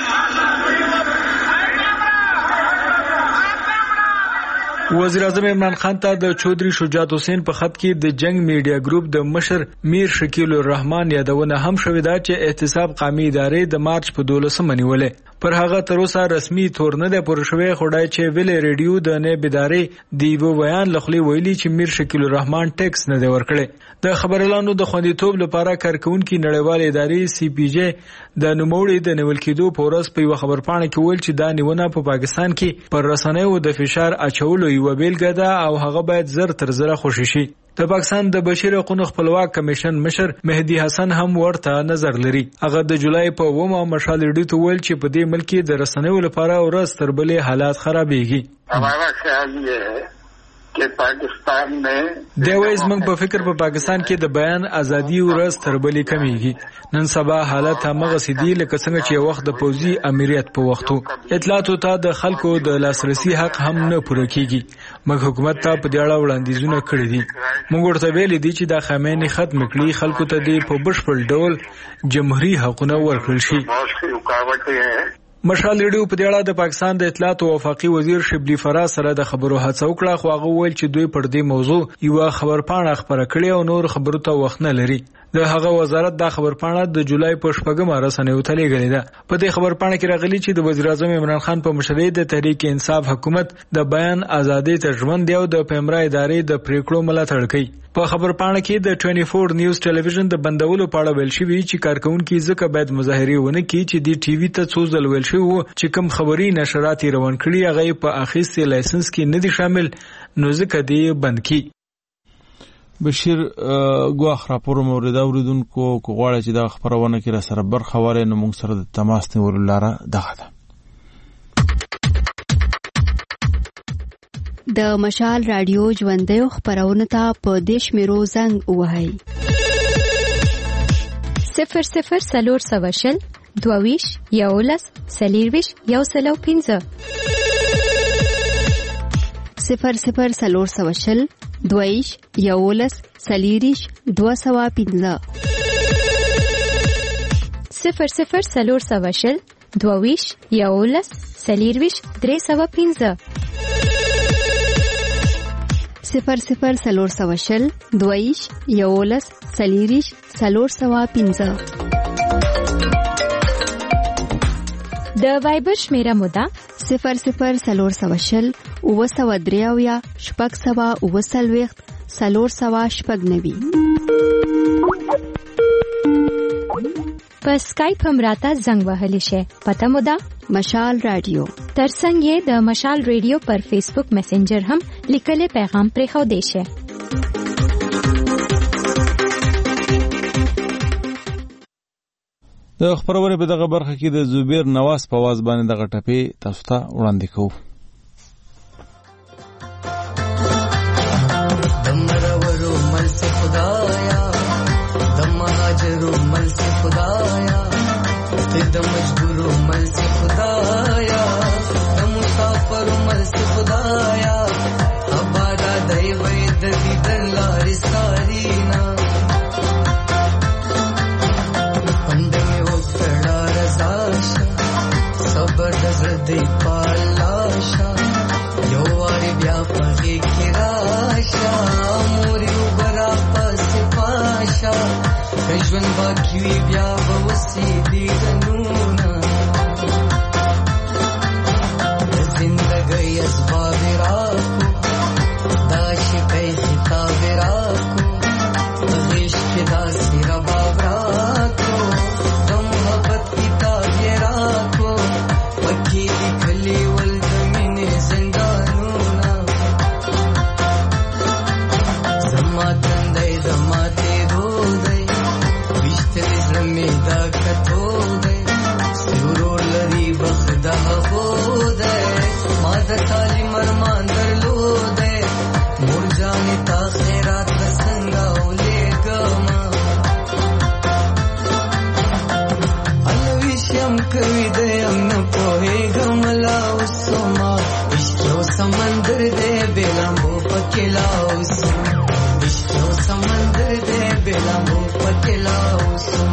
وزیر اعظم عمران خان ته د چودري شجاعت حسین په خط کې د جنگ میډیا ګروپ د مشر میر شکیل الرحمن یادونه هم شوې ده چې احتساب قومي ادارې د مارچ په 12 منیولې. پر هغه تر اوسه رسمي تور نه ده پوره شوی. خدای چې ویل ریډیو د نه بيدارې دیو بیان لخلي ویلي چې میر شکیل الرحمن ټیکس نه دی ورکړي. د خبريالانو د خوندیتوب لپاره کارکونکو نړیوال ادارې سی پی جی د نوموړي د نیول کېدو په ورځ په یو خبرپاڼه کې ویل چې دا نیونه په پاکستان کې پر رسنیو د فشار اچولو یو بیلګه ده او هغه باید زر تر زره خوشی شي. د پاکستان د بشري حقوقو خپلواک کمیشن مشر مهدی حسن هم ورته نظر لري. هغه د جولای په 9 مشال ریډیو ته ویل چې په دې ملک د رسنیو لپاره ورځ تر بلې حالات خرابېږي. हमारा ख्याल ये है कि पाकिस्तान में دویز موږ په فکر په پاکستان کې د بیان ازادي ورځ تر بلې کمیږي. نن سبا حالت همغه سدي لکه څنګه چې وخت د پوزي امریت په وختو اطلاعاتو ته د خلکو د لاسرسي حق هم نه پوره کیږي. موږ حکومت ته په دې اړه وړاندیزونه کړی دي. موږ ورته ویلي دي چې د خامنه‌ای ختم کړي خلکو ته د په بشپړ ډول جمهوریت حقونه ورکړل شي. مشال ریډیو په دې اړه د پاکستان د اطلاعات او وفاقي وزیر شبلی فراز سره د خبرو هڅه وکړه خو هغه ویل چې دوی پر دې موضوع یو خبرپاڼه خبره کړې او نور خبرو ته وخت نه لري. د هغه وزارت د خبرپاڼه د جولای په 8 رسنیو ته لېږلې ده. په دې خبرپاڼه کې راغلي چې د وزیر اعظم عمران خان په مشرۍ د تحریک انصاف حکومت د بیان ازادي ته ژوند دی او د پیمرا ادارې د پریکړو ملاتړ کوي. په خبرپاڼه کې د 24 نیوز ټلویزیون د بندولو په اړه ویل شوی چې کارکونکو ځکه باید مظاهره ونه کړي چې د ټي وي ته څو ځل ویل شوی چې کوم خبري نشرات روان کړي هغه په اخیستې لایسنس کې نه دي شامل نو ځکه دی بند کی. بشیر ګواخ راپور مورید اوریدونکو کو غواړي چې دا خبرونه کې را سره برخه وره نو موږ سره د تماس نیولو لاره دغه ده. د مشال رادیو ژوندۍ خبرونه ته په دیش میرو زنګ وهاي 00 سلور سواشل دویش یولس سلیرویش یوسلو 15 00 سلور سواشل دویش یولس سلیریش 215 00 سلور سواشل دویش یولس سلیرویش 315 00 سلور سواشل دویش یولس سلیریش 315 د وایبر شمیره موده 00 سلور سواشل او سو دریاویا شپږ سوا او سلويخت سلور سوا شپږ نوي په سکایپ هم راته زنګ وهلی شي. پته موده مشال رادیو ترڅنګ یې د مشال رادیو پر فیسبوک میسنجر هم لیکل پیغام پرې خو دی شي. د خبرونه په دغه برخه کې د زبیر نواز په आवाज باندې دغه ټپې تاسو ته وړاندې کوو. دمرورو مل سے خدایا دمهاجرو مل سے خدایا د مجبورو مل سے خدایا د مسافرو مل سے خدایا ابادا دای وې د دې لارې سارینا دی پالاشا یو واری بیا پغی کی راشا موری برا پس پاشا شوي بیا به وسې دیدنونه د زندګۍ اسباب راکو دا شپې خطاب راکو په غیش کې داسې رباب راکو د محبت کتاب یې راکو پکې لیکلي ول د مینې زندانونه زما تندی د ماتېدو دی ویشتلې زړه مې دا کتو دی ورور لري بخت د هغو دی ما د تعلیم ارمان درلودی مور جانې تا خیرات به څنګه ولېږمه الویشم کوي دیم نه پوهېږم لا اوسما عشق یو سمندر دی بې لامبو پکې لا اوسم عشق یو سمندر دی بې لامبو پکې لا اوسم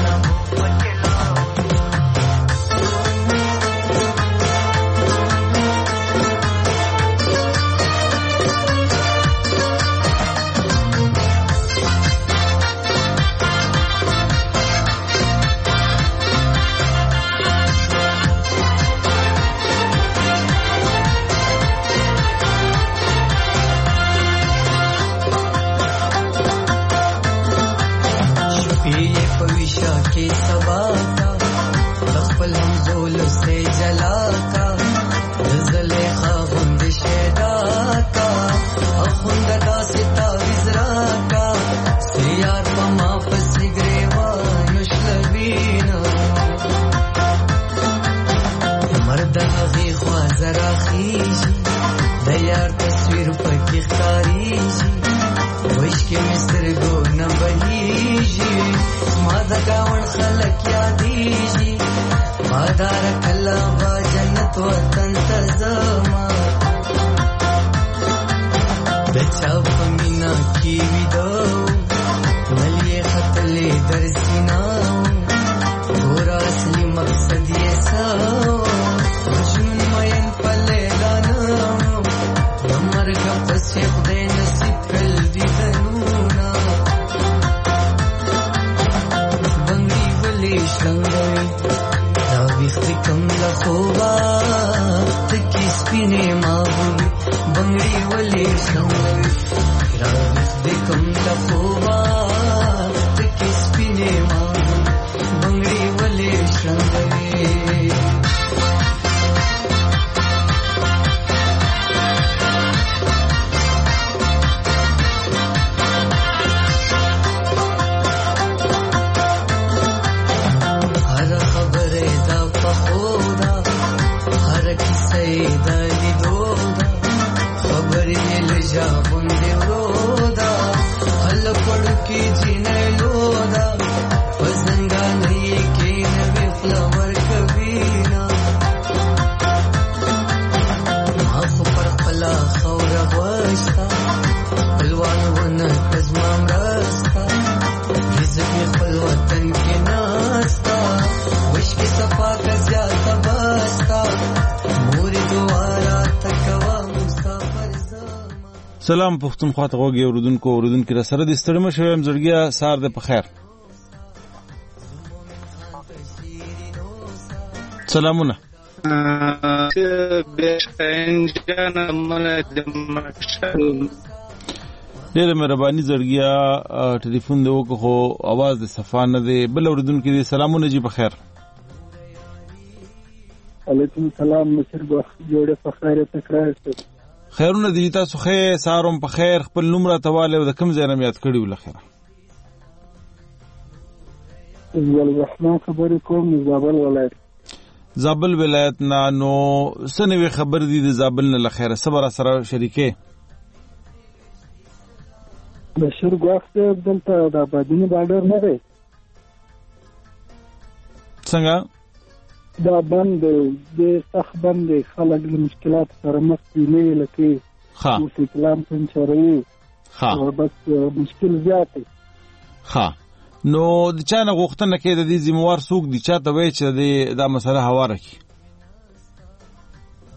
के सवा का खपल हम जोल से जला का जले खाबुंद शेदा का अखुंद दा सिता विजरा का सियार पमा पसिग्रेवा नुशलबीना मर्द हगी ख्वाजरा खीजी दयार तस्वीर पकी खारीजी وش के मिस्र गो न बहीजी मादा गावन खलक यादीजी मादार कला बा जन्नत वतन तजमा बचा पमीना की विदो मलिए खतले दरसिना गोरा असली मकसद ये साओ मजनून मयन पले लाना दमर का पसे खुदे नसीब कल दीदनूना बंगी वली शंगई दाविख्त कम लखोबा तकी स्पिने माबुली बंगी वली शंगई दाविख्त कम लखोबा तकी स्पिने माबुली बंगी वली शंगई سلام پښتونخوا ته غوږی اوریدونکو را سره د ستړي مشو يم زړګیا سار ده په خیر سلامونه ډېر مهرباني زړګیا ټلیفون دی وکړو خو आवाज د صفا نه دی بل اوریدونکو دي سلامونه جی په خیر علیکم السلام مشر وخت جوړه په خیر تکرار خیرونه دي تاسو خیر ساروم په خیر خپل نوم را تواله د کوم ځای نه یاد کړی ولخره الرحمن خبرې کوم زابل ولایت نه نو سنوي خبر دي د زابل نه لخره صبر سره شریکه بشر وخت دلته د آبادینی بارډر نه دی څنګه دا بند د سخت بند خلک له مشکلات سره مخ دي نه لکه او سیکلام پنچروي او بس مشکل زیات دی نو د چا نه غوښتنه کې د دې ذمہوار څوک دي چا ته وایي چې دا مسله هواره کی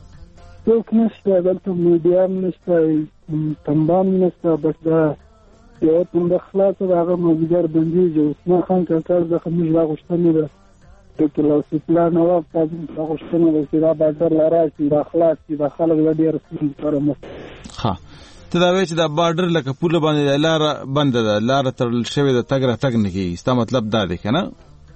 څوک نشته دلته میډیا نشته تنبام نشته بس دا یو تم خلاص هغه مزګر بندي عثمان خان کاکړ د خمیش راغښتنه ده ډاکټر لاسي پلان او تاسو راغښتنه ده چې دا بازار لاراشي دا خلاص چې دا خلک د ډیر سم سره مخ. ها ته دا وایي چې دا بارډر لکه پوله باندې لار بند ده، لار تړل شوې ده، تګ را تګ نه کیږي. ستا مطلب دا دی کنه؟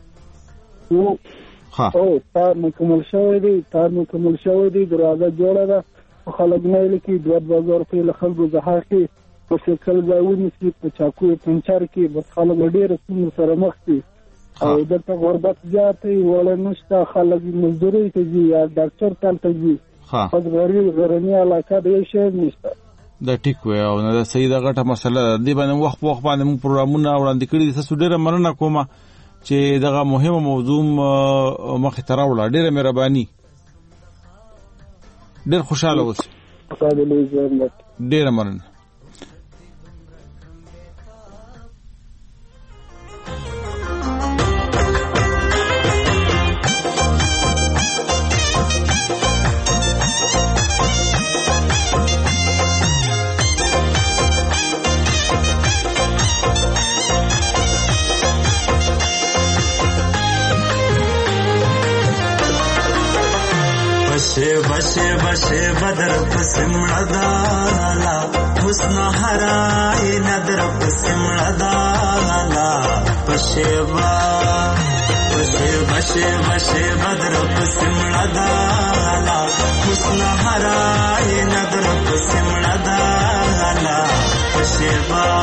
او تار مکمل شوی دی دروازه جوړه ده خلک نه لکه 2000 په لخلګو زهار کې په شکل ځایونه چې په چاکو پنچر کې بس خلک ډیر سم سره مخ دي او دلته غربت زیاتې ولا نشته، خلک مزدوري کوي یا ډاکټر ته ځي. په غرنی علاقه دی شي نشته. دا ټیک وای او نه صحیح دا غټه مسله دی باندې وخت باندې موږ پروګرامونه وړاندې کړي دي. تاسو ډیره مننه کوم چې دغه مهمه موضوع مخې ته راوړه. ډیره مهرباني، ډیر خوشاله اوسئ. ډیره مننه. بشه بدر پسمړه دالا حسن هراي ندر پسمړه دالا بشه بدر پسمړه دالا حسن هراي ندر پسمړه دالا بشه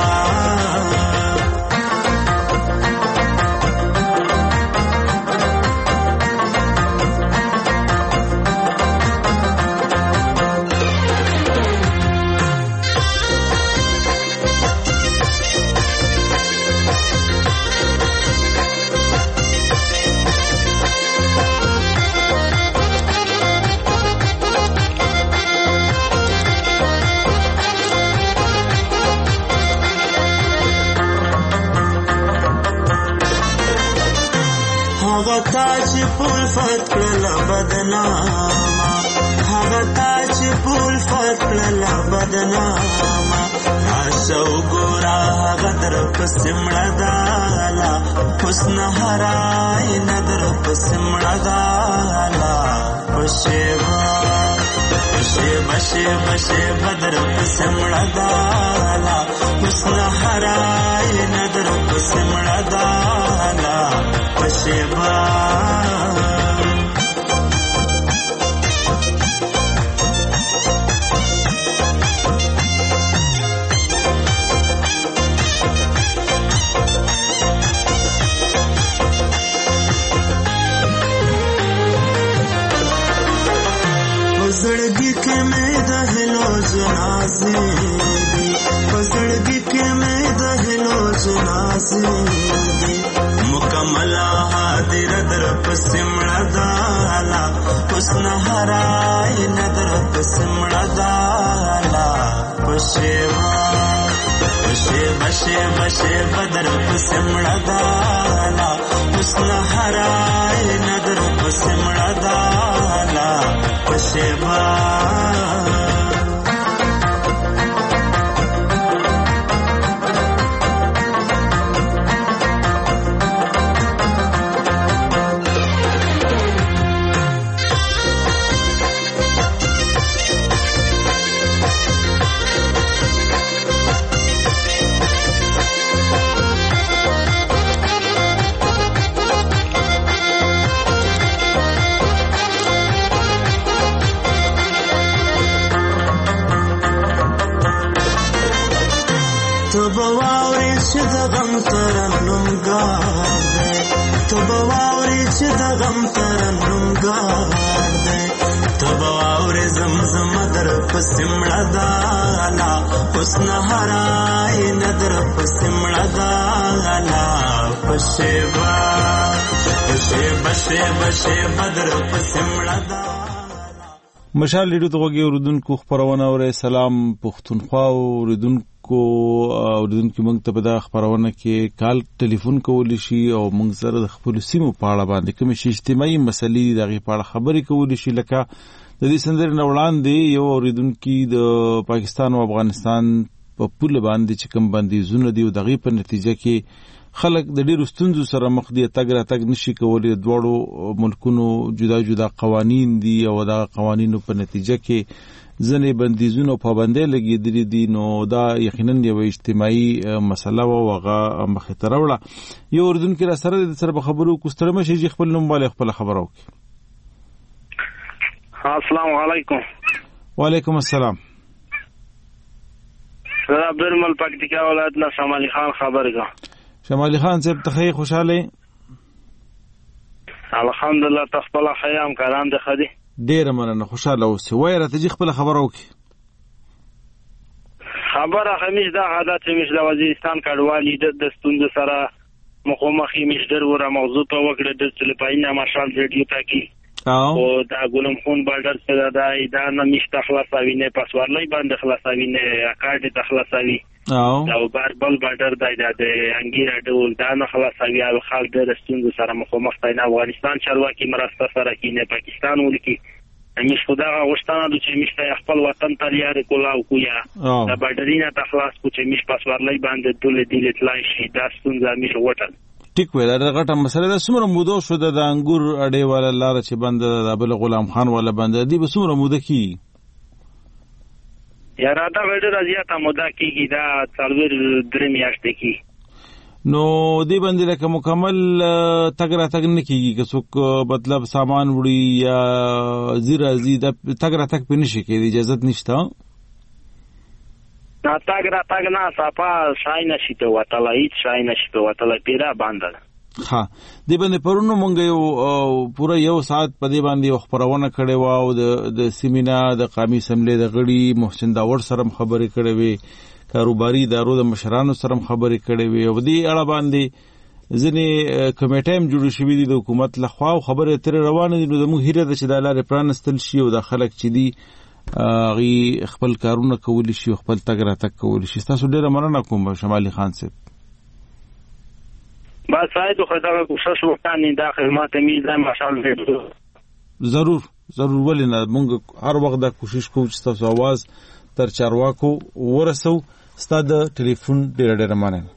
تاج پول فتکل بدناما هغه تاج پول فتکل بدناما راشو ګورا غدر پسمړه دالا حسن هراي ندر پسمړه دالا بشه بدر پسمړه دالا حسن هراي ندر پسمړه دالا بشه زړګي کې مې د هلو جنازې دي، زړګي کې مې د هلو جنازې دي، مکمل حاضر در پسمړه دالا حسن هراي ندر پسمړه دالا بشه بدر پسمړه دالا حسن هراي ندر پسمړه دالا بشه پسمړه دالا حسن هراي ندر پسمړه دالا بشه بدر پسمړه دالا. مشال لیډو ته وګورئ اوردونکو خبرونه او سلام پښتونخوا اوردونکو موږ ته په دا خبرونه کې کال ټلیفون کولی شي او موږ سره د خپل سیمو په اړه باندې کوم شي اجتماعي مسلې دغه په اړه خبرې کولی شي. لکه د دې سندرې نه وړاندې یو اوریدونکو د پاکستان او افغانستان په پوله باندې چې کوم بندیزونه دي او دغه په نتیجه کې خلک د ډیرو ستونزو سره مخ دي، تګ راتګ نشي کولی. دواړو ملکونو جدا جدا قوانین دي او دغه قوانینو په نتیجه کې ځنې بندیزونه او پابندۍ لګېدلي دي، نو دا یقینا یوه اجتماعي مسله وه او هغه مخې ته راوړه. یو اردونکي را سره د سره په خبرو وکړو. ستړی مه شئ چې خپل نوم والې خپله خبره وکړي. السلام علیکم. وعلیکم السلام. زه عبدالمل پکتیکا ولایت نه شمالی خان خبر کوم. شمالی خان صاحب ته ښه خوشحاله؟ الحمدلله. ته خپله ښه یم، کاران دې ښه دي؟ ډېره مننه، خوشحاله اوسئ. وایه راته جي خپله خبره وکړي. خبره خمیش دا ده چې موږ د وزیرستان کډوالي د ستونزو سره مخامخ یې موږ ډېر ور موضوع ته وکړه د فلپاین مارشال ریډیو ته کې او دا ګلم خون بارډر څخه دا نه مشته خلاصوي نه پاسورلای باندې خلاصوي نه اکاډي ته خلاصوي او بل بارډر د انګیرا ډول دا نه خلاصوي او خلک د ستونزو سره مخامخ دي. افغانستان چارواکي مرسته سره کې نه پاکستان ولکي مش خدا غوښتنه د چې مشته خپل وطن ته لري کولاو کویا دا بارډرینه ته خلاص کو چې مش پاسورلای باندې دل دل اطلاع شي دا ستونزه مش وټل. ټیک ویل دا غټه مسله ده. څومره موده شو د انګور اډې والا لاره چې بنده د بل غلام خان والا بنده دی به څومره موده کی یاره دا ډېره زیاته موده کېږي دا 3 میاشتې کی نو دی باندې لکه مکمل تګ راتګ نه کېږي که څوک مطلب سامان وړي یا زیرا زی د تګ راتګ په نشي کېږي اجازه نشته تاګ را تاګ نه صفا شای نشي ته وتله هیڅ شای نشي ته وتله پیرا باندې. ها دی باندې پرونو مونږ یو پوره 1 ساعت په دی باندې خبرونه کړې و او د سیمینا د قومي اسمبلی د غړي محسن داور سره خبرې کړې وې، کاروباري ادارو د مشرانو سره خبرې کړې وې او دی اړه باندې ځنې کمیټه هم جوړ شوې دي د حکومت لخوا او خبرې تر روانه دي. نو زموږ هیله ده چې د لارې پرانستل شي او د خلک چې دي غي خپل کارونه کولی شي خپل تګ راتګ کولی شي. تاسو ډیره مننه کوم شمالی خان صاحب. بس سایت خو دا کوشش وکړئ دا خدمات میزه ماشاءالله ضرور ولې نه موږ هر وخت دا کوشش کوو چې تاسو आवाज تر چارواکو ورسو. ستاسو ټلیفون ډیره مننه.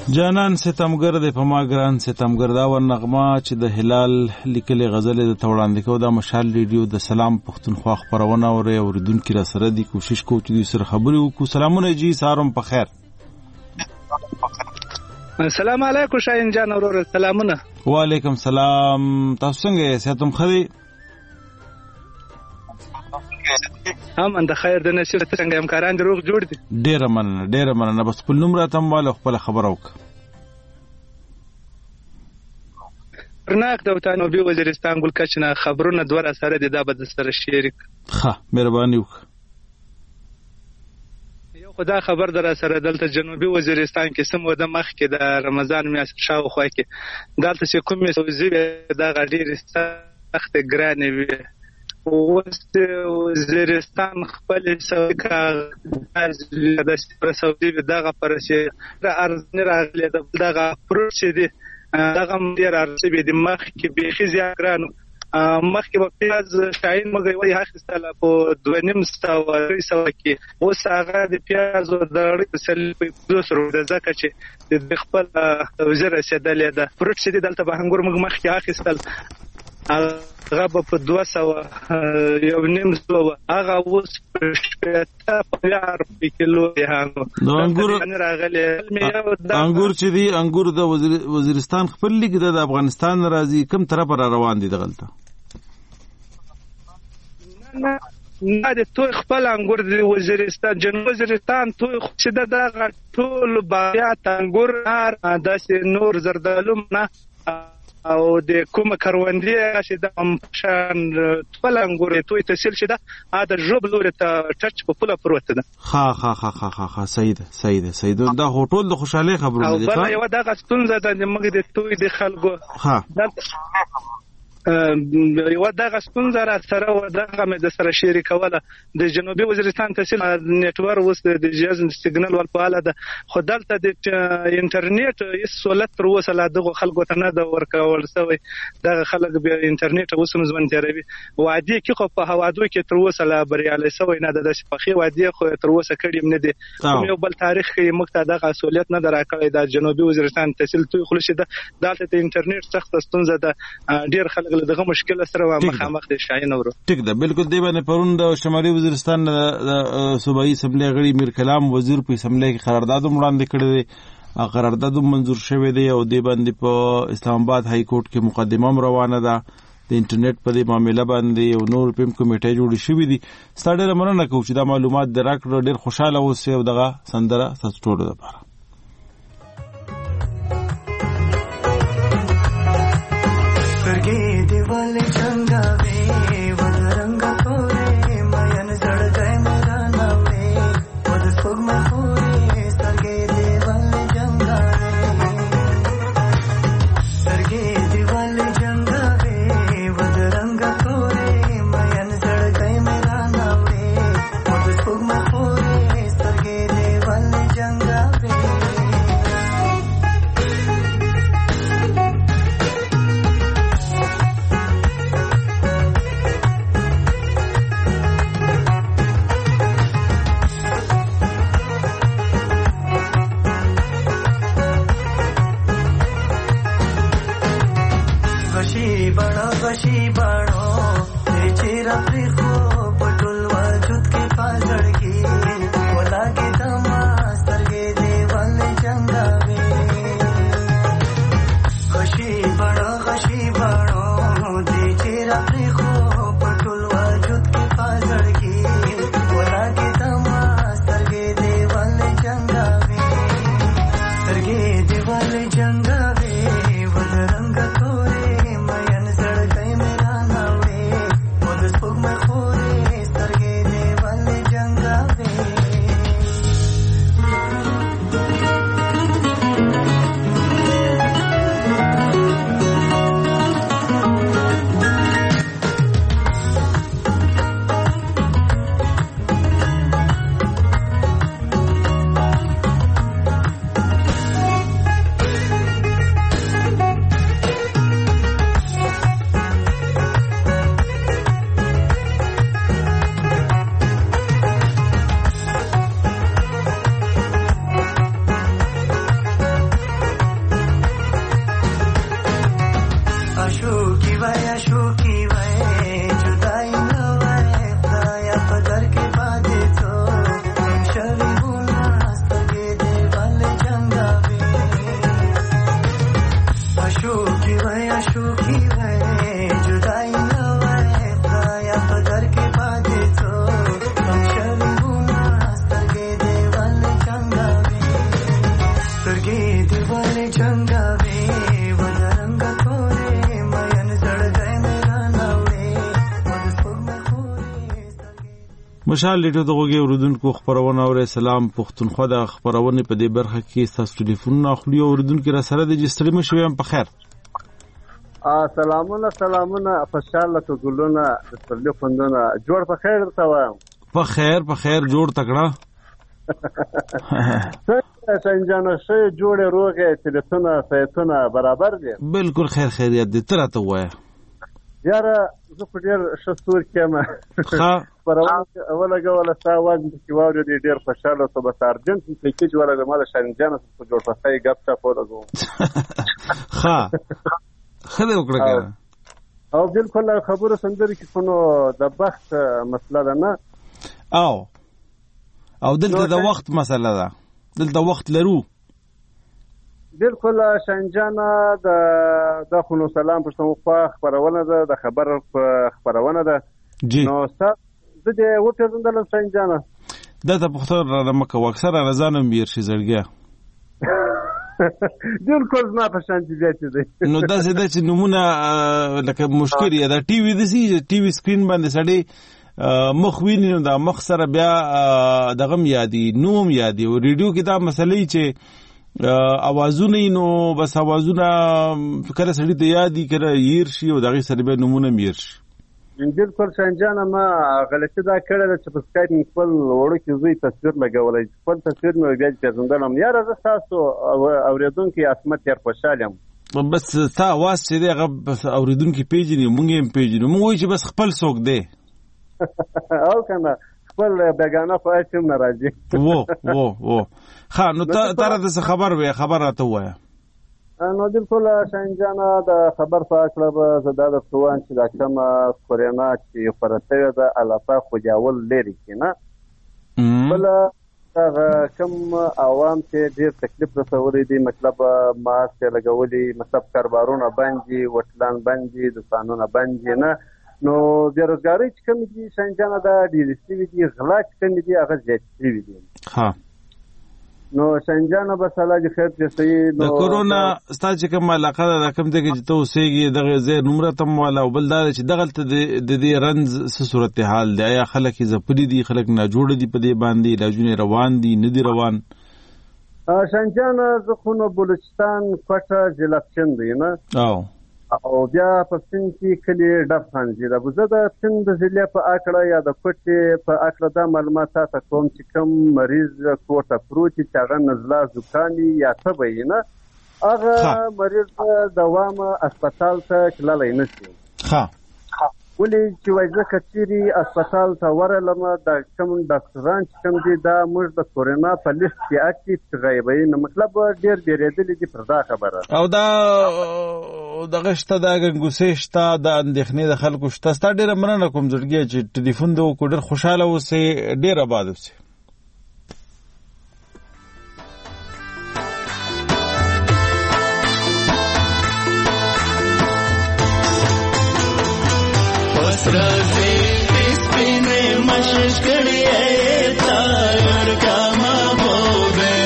جانان ستمګر د پما ګران ستمګر دا ور نغمه چې د هلال لیکلي غزل د توړاندې کو دا مشال ریډیو د سلام پښتونخوا خبرونه اوریدونکو را سره دی کوشش کوو چې دوی سره خبرې وکړو. سلامونه جی سارم په خیر. السلام علیکم شاهین جان اورور سلامونه. وعلیکم سلام. تاسو څنګه یې؟ ساتم خدي هم اند خیر د نشر څنګه همکاران دروغ جوړ دي. ډیر مننه بس په نوم راتم والا خپل خبر وک. رناک د وطنوبي وزیرستان ګل کچنه خبرونه دوه سره د دابد سره شریک. ښه مهرباني وک. یو خدا خبر در سره دلته جنوبي وزیرستان کې سمو د مخ کې د رمضان میاشت شاوخوا کې دلته چې کومې سوزي د غډیر سخت ګرانې وي. وزیرستان خپل سوکا از د سعودي دغه پرسه ارزنه راغلی دغه پروسه دي دغه ډیر ارزبي د مخ کې به خزي اګرانو مخ کې په پیاز شاین مګي وای هاخستاله په 2.5 کې اوس هغه د پیاز او د سل په 200 د زکه چې د خپل وزیر رسیدلې ده پروسه دي دلته به هنګور مخ کې هاخستل هغه په 200 یو نیم سو هغه اوس په 70 کیلو هغه د انګور چې دی انګور د وزیرستان خپل لیک د افغانستان راځي کوم طرف را روان دي دغلطه نه د تو خپل انګور د وزیرستان جنوب وزیرستان تو چې دغه ټول باغات انګور داسې نور زردالو نه او د کومه کروندې چې د امشان خپل انګورې توي تحصیل شي دا د جوب لوري ته ټچ په پوله پروت ده. ها صحیح ده دا هوټل د خوشاله خبرونه دي. او بل یو دغه ستونزه ده موږ د توي د خلکو یو دغه ستونزه را سره و دغه مې د سره شریکوله د جنوبي وزیرستان تحصیل نتورک اوس د جهاز سیګنال ول په اله ده خو دلته د انټرنیټ هیڅ سہولت تر اوسه لا دغه خلکو ته نه د ورکول شوی. دغه خلک به انټرنیټ اوس هم ځوان تیروي وادي کې خو په هوادو کې تر اوسه لا بریالي شوی نه ده چې په خي وادي خو تر اوسه کړي نه دي. یو بل تاریخ کې مخته دغه سہولت نه دراکړی د جنوبي وزیرستان تحصیل توي خلشي ده دلته د انټرنیټ سخت ستونزه ده. ډیر خلک دغه مشکل سره مخامخ دي شاین اورو. ټیک ده بالکل دی باندې پرون د شمالي وزیرستان د صوبایي اسمبلی غړي میر کلام وزیر په اسمبلی کې قرارداد وړاندې کړی دی. قرارداد منظور شوی دی او دی باندې په اسلام آباد های کورټ کې مقدمه روانه ده. د انټرنیټ په دې معاملې باندې یو نور پم کمیټه جوړ شوې دي. ستاره مننه کوم چې دا معلومات دراکړه ډیر خوشاله اوسئ او دغه سندره تاسو ټول لپاره वाले चंगावे वद रंग तोरे मयन जड़ गए मेरा नामे वद सुग में पूरे सरगे देवाले जंगावे सरगे देवाले जंगावे वद रंग तोरे मयन जड़ गए मेरा नामे वद सुग में पूरे सरगे देवाले जंगावे चंगावे वदरंग तोरे मयन जड़ गए मेरा नावे मदस्पग में مشال لیټو د غوږی اوریدونکو خبرونه او سلام پښتونخوا د خبرونه په دې برخه کې تاسو ټلیفون اخلي او اوریدونکو را سره د جستړي مشویم په خیر سلامونه خوشاله تو ګلونه د پرلو خوندونه جوړ په خیر ته وایم په خیر جوړ تکړه سنجانو شي جوړه روغه تلتونه سيتونه برابر دي بالکل خیریت دي تر ته وای یاره زه په ډیر شستور کېما ها اولګه ولا ساواز چې واوري ډیر خوشاله تو به سارجنټ کې چې ولا مال شنجانو په جوړ پخای غپ چا پورغو ها خله وکړه او بالکل خبره سندري کې کوم د بخت مسله ده نه او دلته د وخت مسله ده دلته وخت لرو بالکل شنجانه د خونو سلام پښتون خو خبرونه ده د خبر خبرونه ده نو څه د دې وته زندل شنجانه د ته پښتون را مکه اکثر رضانو میر شي زړګیا بالکل ما په شان دي نو دا څه د چې نمونه لکه مشکل یا د ټي وي د ټي وي سکرین باندې سړی مخ ویني نو دا مخ سره بیا دغه یادي نوم یادي او ریډیو کې دا مسلې چې اوازونه نو بس اوازونه کله سړی ته یادي کړه ير شي او دغه سره به نمونه میر شي بالکل شنجانه ما غلطي دا کړل چې په سکایپ خپل وړو کې زوی تصویر لګولای خپل تصویر مې بیا پیژندلم یاره زه تاسو اوریدونکو اسمت یې خوشالم بس تا واس چې دغه اوریدونکو پیژنې مونږ یې پیژنو مونږ وایي چې بس خپل څوک دی او کنه خپل بیگانه فاصله ناراضي وو ها نو تر د خبر وې خبر راته وایي نو بالکل شنجانه د خبر فاصله به زده د توان چې د کوم کورونا چې پرته ده علاقه خوجاول لري کنه بل کوم عوام چې ډیر تکلیف رسولي دي مطلب ماسک لګولي مطلب کاروبارونه باندې وټلان باندې دکانونه باندې نه نو بیروزګاری چې کوم دي شنجانه د ډیر سوي دي غلا چې کوم دي هغه زیات سوي دي ها نو شنجانه به الله دې خیر دې صحیح نو د کورونا ستاسو کوم علاقه د کوم ځای کې ته اوسېږي دغه ځای نمبر تم والا او بل دا چې دغه د دې رنز څه صورتحال دی یا خلک زپلي دي خلک نه جوړ دي په دې باندې علاجونه روان دي نه دي روان شنجانه زخونه بلوچستان کوټه ضلع دی نه او بیا په سند کې کلی ډب خانجي د بوزه د سند ضلع په اکړه یا د کوټه په اکړه د معلومات ته کوم چې کوم مریض کوټه پروتي چې هغه نزله زکامي یا تبې نه هغه مریض دوام هسپتال ته تللی نشي ولې چې وایي کچيري هسپتال ته ورلم د کوم ډاکټران چې کوم دي دا موږ د کورونا په لیست کې اکټیو غیبي نو مطلب ډیر ډیرېدل دي پر دا خبره او دا دغه شته د ګنګوسې شته د اندېښنې د خلکو شته ستا ډېره مننه کوم زړګیه چې ټلیفون دې وکړو ډېر خوشحاله اوسې ډېر آباد اوسې رازي سپینې مشش کړي تایر کا محبوبه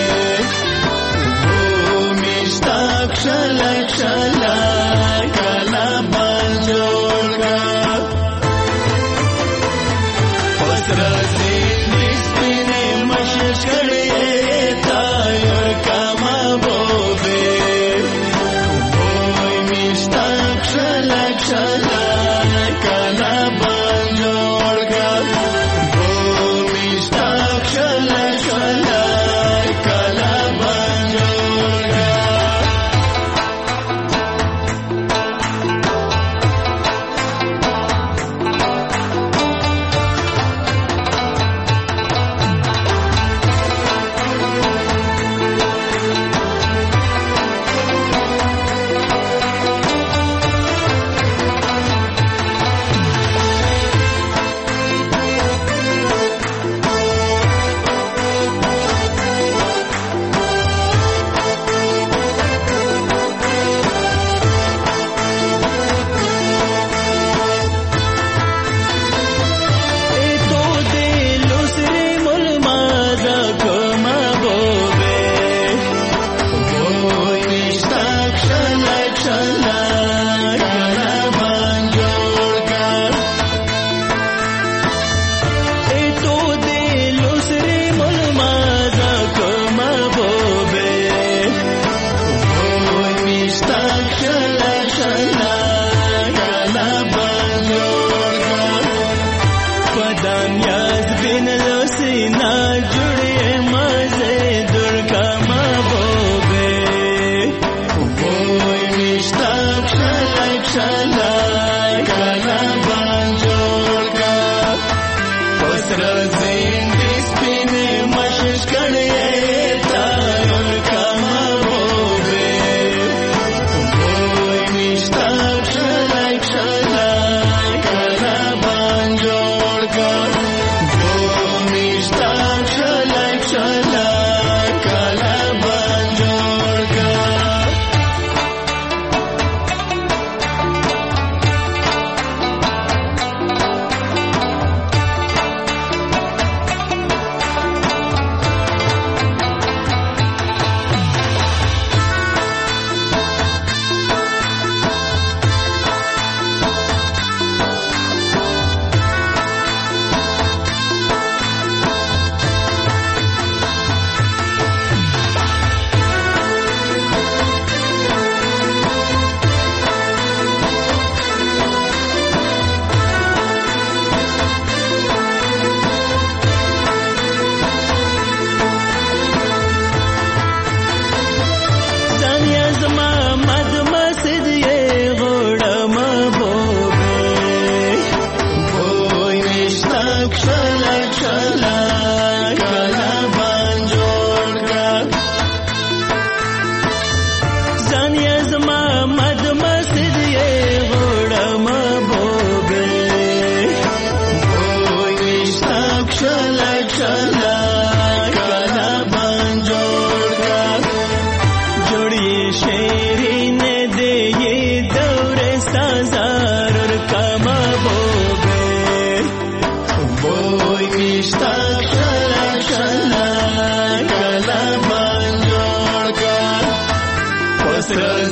او مشتاق شلک کلا بجوړا پس رازي سپینې سره